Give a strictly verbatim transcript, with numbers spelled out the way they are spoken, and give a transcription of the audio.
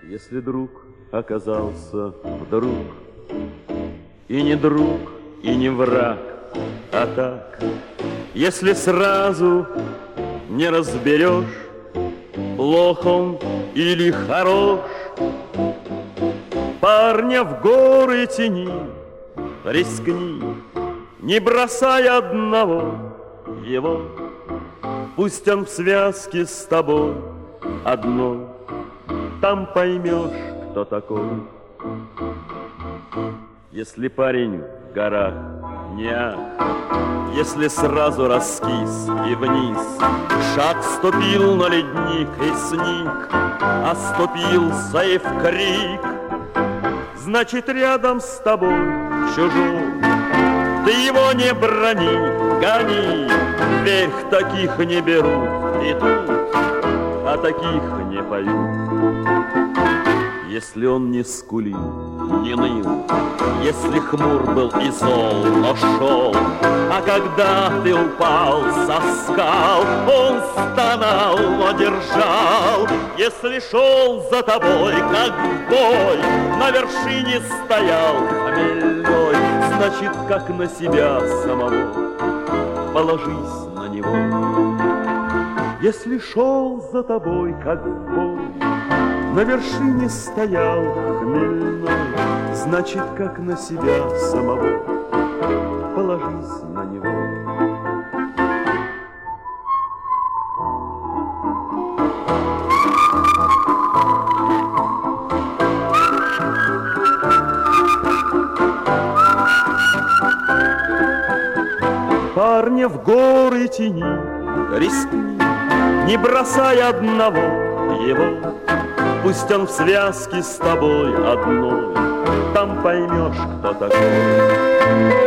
Если друг оказался вдруг и не друг, и не враг, а так, если сразу не разберешь, плох он или хорош, парня в горы тяни, рискни, не бросай одного его, пусть он в связке с тобой одной, там поймешь, кто такой. Если парень в горах не ах, если сразу раскис и вниз, шаг ступил на ледник и сник, оступился и в крик, значит, рядом с тобой чужой. Ты его не брони, гони, вверх таких не берут и тут, а таких не поют. Если он не скулил, не ныл, если хмур был и зол, но шел, а когда ты упал со скал, он стонал, но держал. Если шел за тобой, как в бой, на вершине стоял хмельной, значит, как на себя самого, положись на него. Если шел за тобой, как в бой, на вершине стоял хмельной, значит, как на себя самого, положись на него. Парня в горы тяни, рискни, не бросай одного его, пусть он в связке с тобой одной, там поймешь, кто такой.